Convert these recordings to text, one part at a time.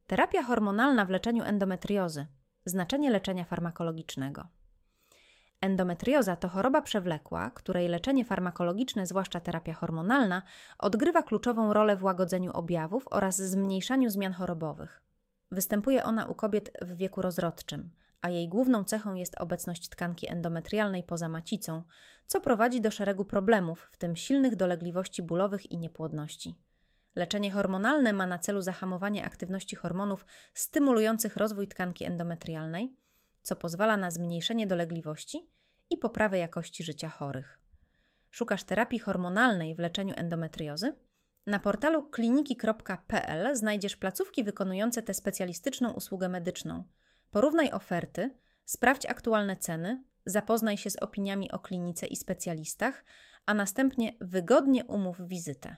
Terapia hormonalna w leczeniu endometriozy. Znaczenie leczenia farmakologicznego. Endometrioza to choroba przewlekła, której leczenie farmakologiczne, zwłaszcza terapia hormonalna, odgrywa kluczową rolę w łagodzeniu objawów oraz zmniejszaniu zmian chorobowych. Występuje ona u kobiet w wieku rozrodczym, a jej główną cechą jest obecność tkanki endometrialnej poza macicą, co prowadzi do szeregu problemów, w tym silnych dolegliwości bólowych i niepłodności. Leczenie hormonalne ma na celu zahamowanie aktywności hormonów stymulujących rozwój tkanki endometrialnej, co pozwala na zmniejszenie dolegliwości i poprawę jakości życia chorych. Szukasz terapii hormonalnej w leczeniu endometriozy? Na portalu kliniki.pl znajdziesz placówki wykonujące tę specjalistyczną usługę medyczną. Porównaj oferty, sprawdź aktualne ceny, zapoznaj się z opiniami o klinice i specjalistach, a następnie wygodnie umów wizytę.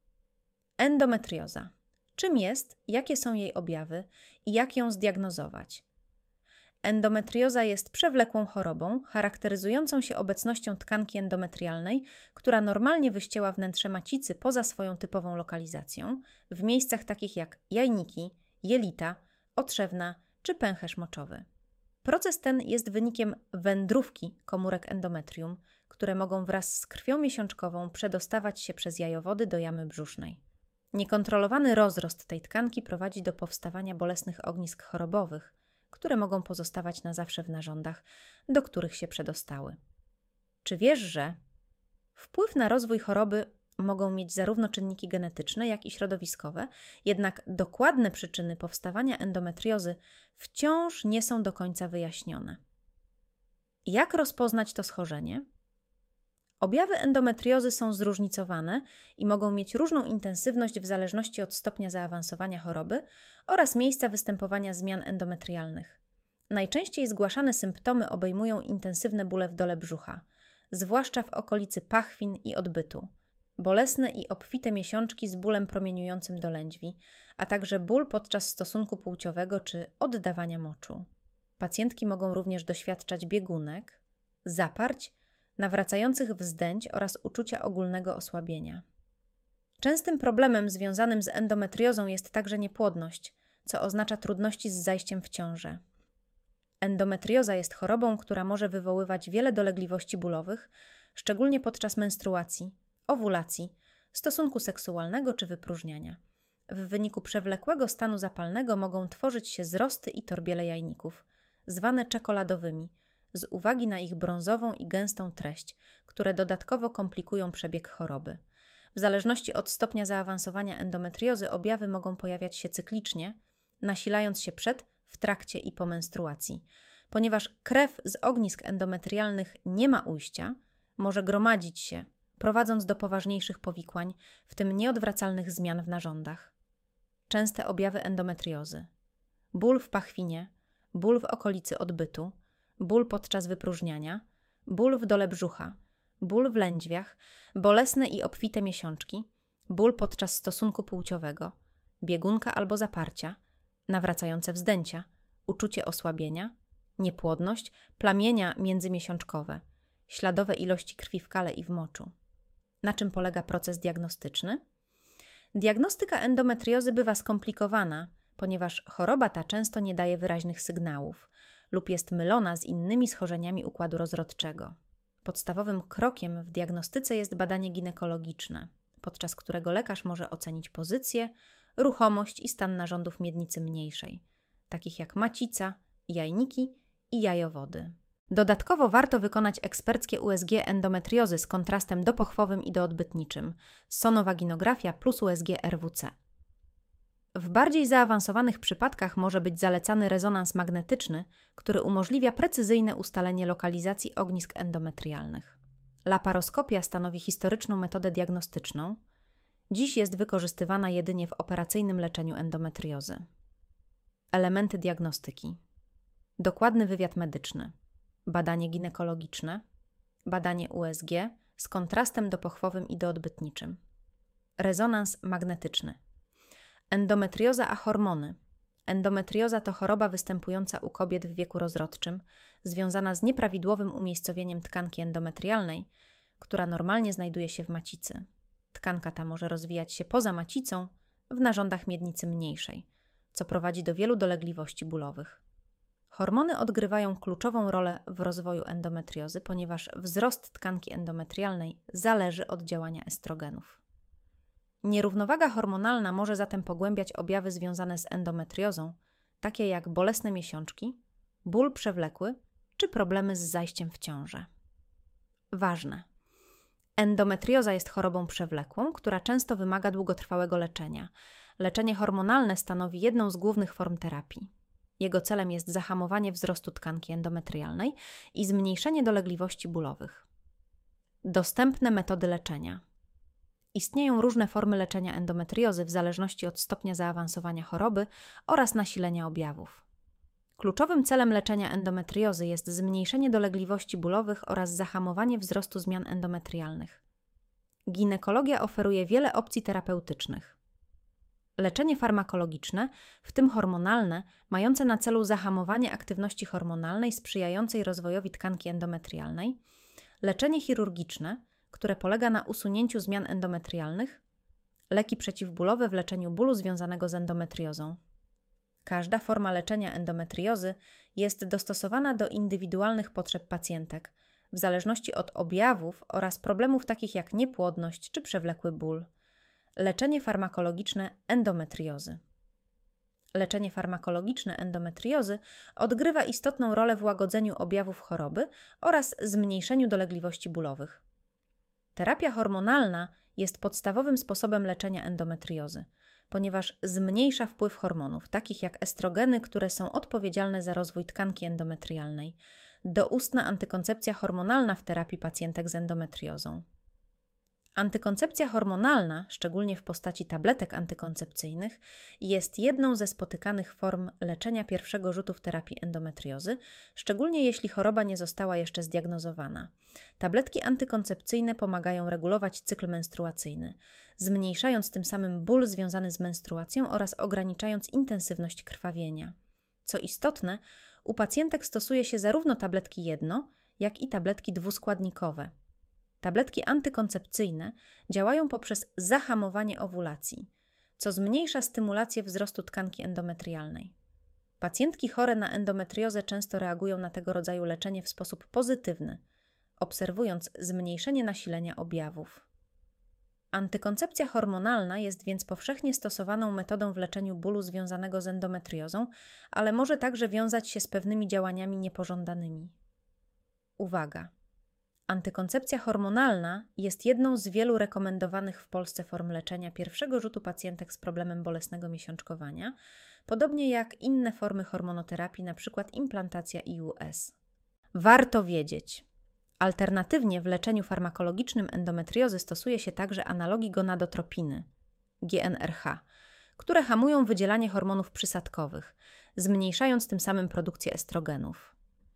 Endometrioza. Czym jest, jakie są jej objawy i jak ją zdiagnozować? Endometrioza jest przewlekłą chorobą, charakteryzującą się obecnością tkanki endometrialnej, która normalnie wyścieła wnętrze macicy poza swoją typową lokalizacją, w miejscach takich jak jajniki, jelita, otrzewna czy pęcherz moczowy. Proces ten jest wynikiem wędrówki komórek endometrium, które mogą wraz z krwią miesiączkową przedostawać się przez jajowody do jamy brzusznej. Niekontrolowany rozrost tej tkanki prowadzi do powstawania bolesnych ognisk chorobowych, które mogą pozostawać na zawsze w narządach, do których się przedostały. Czy wiesz, że wpływ na rozwój choroby mogą mieć zarówno czynniki genetyczne, jak i środowiskowe, jednak dokładne przyczyny powstawania endometriozy wciąż nie są do końca wyjaśnione. Jak rozpoznać to schorzenie? Objawy endometriozy są zróżnicowane i mogą mieć różną intensywność w zależności od stopnia zaawansowania choroby oraz miejsca występowania zmian endometrialnych. Najczęściej zgłaszane symptomy obejmują intensywne bóle w dole brzucha, zwłaszcza w okolicy pachwin i odbytu, bolesne i obfite miesiączki z bólem promieniującym do lędźwi, a także ból podczas stosunku płciowego czy oddawania moczu. Pacjentki mogą również doświadczać biegunek, zaparć, nawracających wzdęć oraz uczucia ogólnego osłabienia. Częstym problemem związanym z endometriozą jest także niepłodność, co oznacza trudności z zajściem w ciążę. Endometrioza jest chorobą, która może wywoływać wiele dolegliwości bólowych, szczególnie podczas menstruacji, owulacji, stosunku seksualnego czy wypróżniania. W wyniku przewlekłego stanu zapalnego mogą tworzyć się zrosty i torbiele jajników, zwane czekoladowymi, z uwagi na ich brązową i gęstą treść, które dodatkowo komplikują przebieg choroby. W zależności od stopnia zaawansowania endometriozy objawy mogą pojawiać się cyklicznie, nasilając się przed, w trakcie i po menstruacji. Ponieważ krew z ognisk endometrialnych nie ma ujścia, może gromadzić się, prowadząc do poważniejszych powikłań, w tym nieodwracalnych zmian w narządach. Częste objawy endometriozy: ból w pachwinie, ból w okolicy odbytu, ból podczas wypróżniania, ból w dole brzucha, ból w lędźwiach, bolesne i obfite miesiączki, ból podczas stosunku płciowego, biegunka albo zaparcia, nawracające wzdęcia, uczucie osłabienia, niepłodność, plamienia międzymiesiączkowe, śladowe ilości krwi w kale i w moczu. Na czym polega proces diagnostyczny? Diagnostyka endometriozy bywa skomplikowana, ponieważ choroba ta często nie daje wyraźnych sygnałów lub jest mylona z innymi schorzeniami układu rozrodczego. Podstawowym krokiem w diagnostyce jest badanie ginekologiczne, podczas którego lekarz może ocenić pozycję, ruchomość i stan narządów miednicy mniejszej, takich jak macica, jajniki i jajowody. Dodatkowo warto wykonać eksperckie USG endometriozy z kontrastem dopochwowym i doodbytniczym, sonowaginografia plus USG RWC. W bardziej zaawansowanych przypadkach może być zalecany rezonans magnetyczny, który umożliwia precyzyjne ustalenie lokalizacji ognisk endometrialnych. Laparoskopia stanowi historyczną metodę diagnostyczną. Dziś jest wykorzystywana jedynie w operacyjnym leczeniu endometriozy. Elementy diagnostyki: dokładny wywiad medyczny, badanie ginekologiczne, badanie USG z kontrastem dopochwowym i doodbytniczym, rezonans magnetyczny. Endometrioza a hormony. Endometrioza to choroba występująca u kobiet w wieku rozrodczym, związana z nieprawidłowym umiejscowieniem tkanki endometrialnej, która normalnie znajduje się w macicy. Tkanka ta może rozwijać się poza macicą, w narządach miednicy mniejszej, co prowadzi do wielu dolegliwości bólowych. Hormony odgrywają kluczową rolę w rozwoju endometriozy, ponieważ wzrost tkanki endometrialnej zależy od działania estrogenów. Nierównowaga hormonalna może zatem pogłębiać objawy związane z endometriozą, takie jak bolesne miesiączki, ból przewlekły czy problemy z zajściem w ciążę. Ważne. Endometrioza jest chorobą przewlekłą, która często wymaga długotrwałego leczenia. Leczenie hormonalne stanowi jedną z głównych form terapii. Jego celem jest zahamowanie wzrostu tkanki endometrialnej i zmniejszenie dolegliwości bólowych. Dostępne metody leczenia. Istnieją różne formy leczenia endometriozy w zależności od stopnia zaawansowania choroby oraz nasilenia objawów. Kluczowym celem leczenia endometriozy jest zmniejszenie dolegliwości bólowych oraz zahamowanie wzrostu zmian endometrialnych. Ginekologia oferuje wiele opcji terapeutycznych. Leczenie farmakologiczne, w tym hormonalne, mające na celu zahamowanie aktywności hormonalnej sprzyjającej rozwojowi tkanki endometrialnej. Leczenie chirurgiczne, które polega na usunięciu zmian endometrialnych. Leki przeciwbólowe w leczeniu bólu związanego z endometriozą. Każda forma leczenia endometriozy jest dostosowana do indywidualnych potrzeb pacjentek, w zależności od objawów oraz problemów takich jak niepłodność czy przewlekły ból. Leczenie farmakologiczne endometriozy. Leczenie farmakologiczne endometriozy odgrywa istotną rolę w łagodzeniu objawów choroby oraz zmniejszeniu dolegliwości bólowych. Terapia hormonalna jest podstawowym sposobem leczenia endometriozy, ponieważ zmniejsza wpływ hormonów, takich jak estrogeny, które są odpowiedzialne za rozwój tkanki endometrialnej, doustna antykoncepcja hormonalna w terapii pacjentek z endometriozą. Antykoncepcja hormonalna, szczególnie w postaci tabletek antykoncepcyjnych, jest jedną ze spotykanych form leczenia pierwszego rzutu w terapii endometriozy, szczególnie jeśli choroba nie została jeszcze zdiagnozowana. Tabletki antykoncepcyjne pomagają regulować cykl menstruacyjny, zmniejszając tym samym ból związany z menstruacją oraz ograniczając intensywność krwawienia. Co istotne, u pacjentek stosuje się zarówno tabletki jedno, jak i tabletki dwuskładnikowe. Tabletki antykoncepcyjne działają poprzez zahamowanie owulacji, co zmniejsza stymulację wzrostu tkanki endometrialnej. Pacjentki chore na endometriozę często reagują na tego rodzaju leczenie w sposób pozytywny, obserwując zmniejszenie nasilenia objawów. Antykoncepcja hormonalna jest więc powszechnie stosowaną metodą w leczeniu bólu związanego z endometriozą, ale może także wiązać się z pewnymi działaniami niepożądanymi. Uwaga! Antykoncepcja hormonalna jest jedną z wielu rekomendowanych w Polsce form leczenia pierwszego rzutu pacjentek z problemem bolesnego miesiączkowania, podobnie jak inne formy hormonoterapii, np. implantacja IUS. Warto wiedzieć! Alternatywnie w leczeniu farmakologicznym endometriozy stosuje się także analogi gonadotropiny, GnRH, które hamują wydzielanie hormonów przysadkowych, zmniejszając tym samym produkcję estrogenów.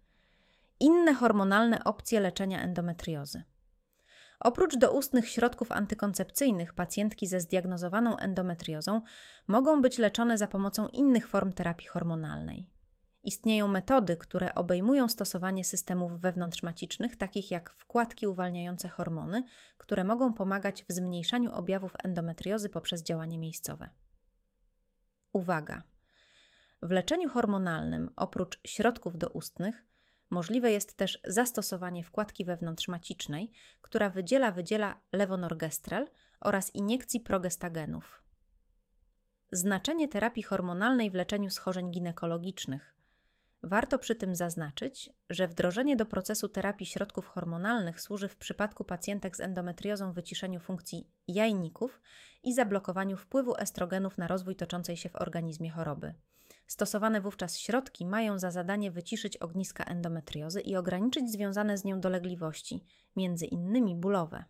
Inne hormonalne opcje leczenia endometriozy. Oprócz doustnych środków antykoncepcyjnych, pacjentki ze zdiagnozowaną endometriozą mogą być leczone za pomocą innych form terapii hormonalnej. Istnieją metody, które obejmują stosowanie systemów wewnątrzmacicznych, takich jak wkładki uwalniające hormony, które mogą pomagać w zmniejszaniu objawów endometriozy poprzez działanie miejscowe. Uwaga! W leczeniu hormonalnym, oprócz środków doustnych, możliwe jest też zastosowanie wkładki wewnątrzmacicznej, która wydziela lewonorgestrel oraz iniekcji progestagenów. Znaczenie terapii hormonalnej w leczeniu schorzeń ginekologicznych. Warto przy tym zaznaczyć, że wdrożenie do procesu terapii środków hormonalnych służy w przypadku pacjentek z endometriozą wyciszeniu funkcji jajników i zablokowaniu wpływu estrogenów na rozwój toczącej się w organizmie choroby. Stosowane wówczas środki mają za zadanie wyciszyć ogniska endometriozy i ograniczyć związane z nią dolegliwości, między innymi bólowe.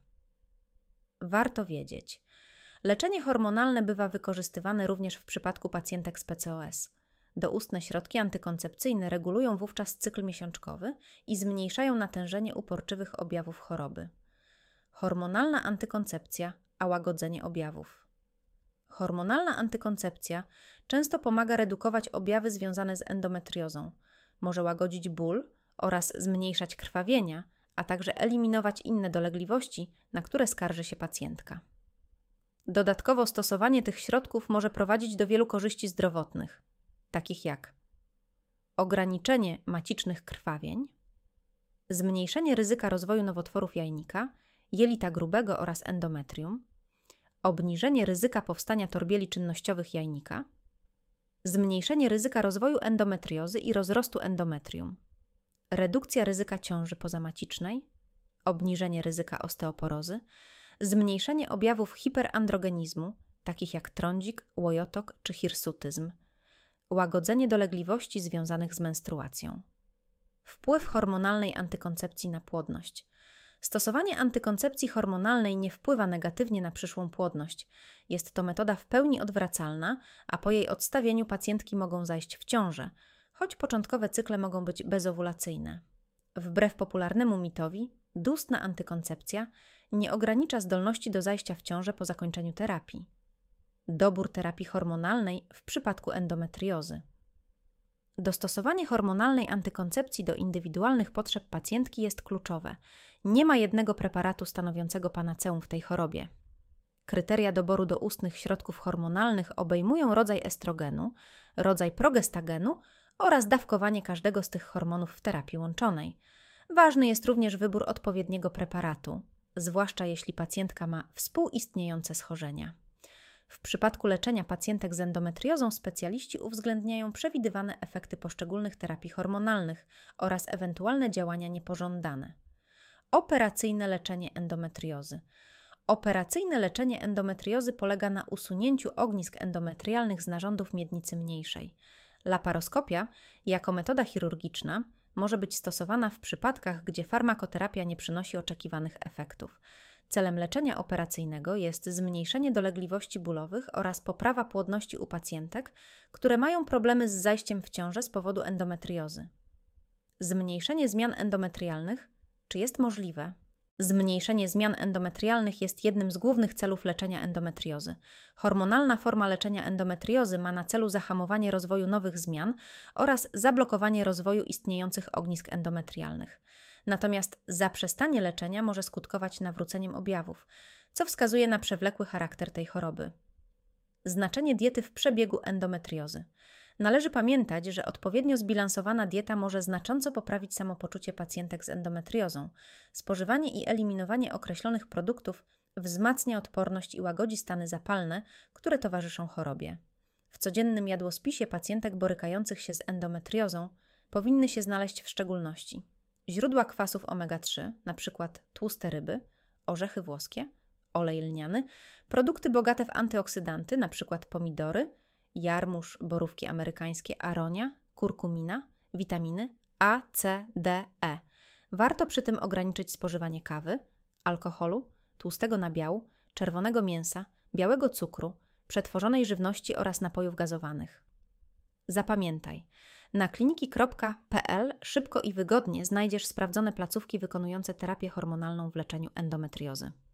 Warto wiedzieć, leczenie hormonalne bywa wykorzystywane również w przypadku pacjentek z PCOS. Doustne środki antykoncepcyjne regulują wówczas cykl miesiączkowy i zmniejszają natężenie uporczywych objawów choroby. Hormonalna antykoncepcja, a łagodzenie objawów. Hormonalna antykoncepcja często pomaga redukować objawy związane z endometriozą, może łagodzić ból oraz zmniejszać krwawienia, a także eliminować inne dolegliwości, na które skarży się pacjentka. Dodatkowo stosowanie tych środków może prowadzić do wielu korzyści zdrowotnych, takich jak ograniczenie macicznych krwawień, zmniejszenie ryzyka rozwoju nowotworów jajnika, jelita grubego oraz endometrium, obniżenie ryzyka powstania torbieli czynnościowych jajnika, zmniejszenie ryzyka rozwoju endometriozy i rozrostu endometrium, redukcja ryzyka ciąży pozamacicznej, obniżenie ryzyka osteoporozy, zmniejszenie objawów hiperandrogenizmu, takich jak trądzik, łojotok czy hirsutyzm, łagodzenie dolegliwości związanych z menstruacją. Wpływ hormonalnej antykoncepcji na płodność. Stosowanie antykoncepcji hormonalnej nie wpływa negatywnie na przyszłą płodność. Jest to metoda w pełni odwracalna, a po jej odstawieniu pacjentki mogą zajść w ciążę, choć początkowe cykle mogą być bezowulacyjne. Wbrew popularnemu mitowi, doustna antykoncepcja nie ogranicza zdolności do zajścia w ciążę po zakończeniu terapii. Dobór terapii hormonalnej w przypadku endometriozy. Dostosowanie hormonalnej antykoncepcji do indywidualnych potrzeb pacjentki jest kluczowe. Nie ma jednego preparatu stanowiącego panaceum w tej chorobie. Kryteria doboru doustnych środków hormonalnych obejmują rodzaj estrogenu, rodzaj progestagenu oraz dawkowanie każdego z tych hormonów w terapii łączonej. Ważny jest również wybór odpowiedniego preparatu, zwłaszcza jeśli pacjentka ma współistniejące schorzenia. W przypadku leczenia pacjentek z endometriozą specjaliści uwzględniają przewidywane efekty poszczególnych terapii hormonalnych oraz ewentualne działania niepożądane. Operacyjne leczenie endometriozy. Operacyjne leczenie endometriozy polega na usunięciu ognisk endometrialnych z narządów miednicy mniejszej. Laparoskopia, jako metoda chirurgiczna, może być stosowana w przypadkach, gdzie farmakoterapia nie przynosi oczekiwanych efektów. Celem leczenia operacyjnego jest zmniejszenie dolegliwości bólowych oraz poprawa płodności u pacjentek, które mają problemy z zajściem w ciążę z powodu endometriozy. Zmniejszenie zmian endometrialnych. Czy jest możliwe? Zmniejszenie zmian endometrialnych jest jednym z głównych celów leczenia endometriozy. Hormonalna forma leczenia endometriozy ma na celu zahamowanie rozwoju nowych zmian oraz zablokowanie rozwoju istniejących ognisk endometrialnych. Natomiast zaprzestanie leczenia może skutkować nawróceniem objawów, co wskazuje na przewlekły charakter tej choroby. Znaczenie diety w przebiegu endometriozy. Należy pamiętać, że odpowiednio zbilansowana dieta może znacząco poprawić samopoczucie pacjentek z endometriozą. Spożywanie i eliminowanie określonych produktów wzmacnia odporność i łagodzi stany zapalne, które towarzyszą chorobie. W codziennym jadłospisie pacjentek borykających się z endometriozą powinny się znaleźć w szczególności źródła kwasów omega-3, np. tłuste ryby, orzechy włoskie, olej lniany, produkty bogate w antyoksydanty, np. pomidory, jarmuż, borówki amerykańskie, aronia, kurkumina, witaminy A, C, D, E. Warto przy tym ograniczyć spożywanie kawy, alkoholu, tłustego nabiału, czerwonego mięsa, białego cukru, przetworzonej żywności oraz napojów gazowanych. Zapamiętaj, na kliniki.pl szybko i wygodnie znajdziesz sprawdzone placówki wykonujące terapię hormonalną w leczeniu endometriozy.